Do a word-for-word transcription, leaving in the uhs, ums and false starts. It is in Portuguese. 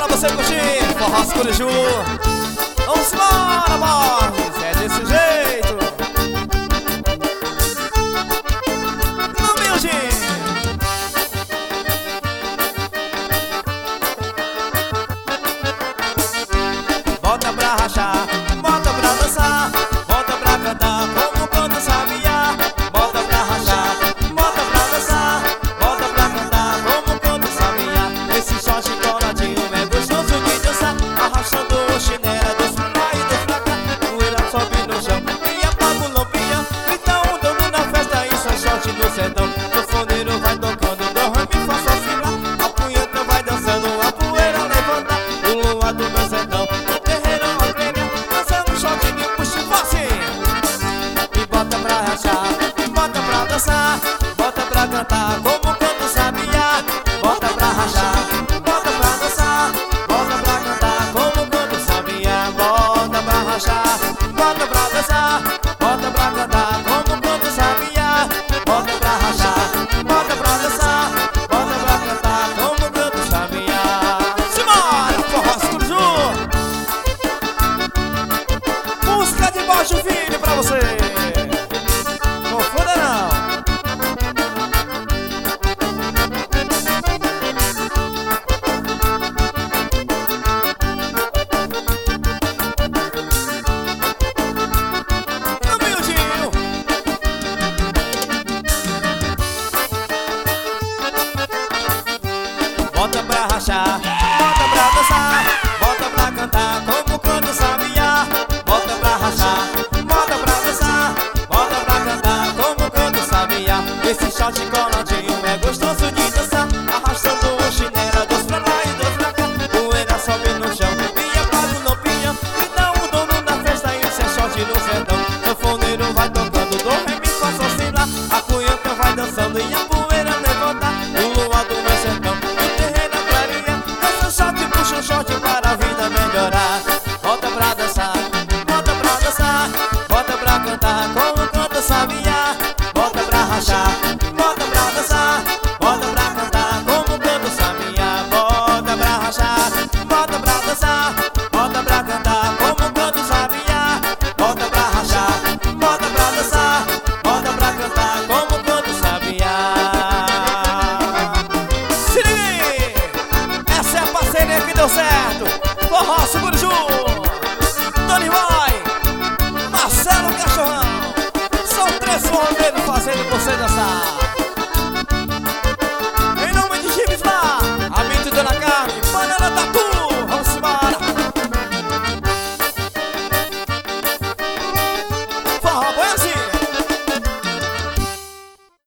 você curtir Forró Curiju. Vamos embora, Borges, é desse jeito. No miudinho. Bota pra rachar, bota pra dançar, bota pra cantar como canta sabiá. Bota pra rachar, bota pra dançar, bota pra cantar como canta sabiá. Esse short coladinho é gostoso de dançar, arrastando o chinelo dos pra lá e dos pra cá. Poeira sobe no chão e apaga o lampião. Então o dono na festa, isso é short no sertão. O foneiro vai tocando, do ré mi fá sol si lá. A punheta vai dançando, a poeira levanta. O luar do meu sertão, o terreiro agrega, dançando short de puxa fácil. E bota pra rachar, bota pra dançar, bota pra cantar como canto sabiá. Bota pra rachar, bota pra dançar, bota pra cantar como canto sabiá. Bota pra rachar, bota pra dançar, bota pra cantar como canto sabiá. Bota pra rachar, bota pra dançar, bota pra cantar como canto sabiá. Simbora, Forró Curiju. Música de baixo filho pra você. Não foda não. No miudinho. Bota pra rachar, bota pra dançar, bota pra cantar como canto sabiá. Bota pra rachar, bota pra dançar, bota pra cantar como canto sabiá. Esse short coladinho é gostoso de dançar, arrastando o chinelo dos pra lá e dos pra cá. Poeira sobe no chão e apaga o lampião. Então o dono da festa, isso é short no sertão. O foneiro vai tocando, do ré mi fá sol si lá. A cunheta vai dançando e a poeira levanta. O luar do meu sertão, o terreno clareia. Dança short, puxa o short para a vida melhorar. Bota pra dançar, bota pra dançar, bota pra cantar como canta sabiá. Bota pra rachar, bota pra dançar, bota pra cantar como canta sabiá. Bota pra rachar, bota pra dançar, bota pra cantar como canta sabiá. Bota pra rachar, bota pra dançar, bota pra cantar como canta sabiá. Se liga aí, essa é a parceria que deu certo. Forró Curiju, Tony Vai, Marcelo Cachorrão. São três forrozeiros fazendo você dançar.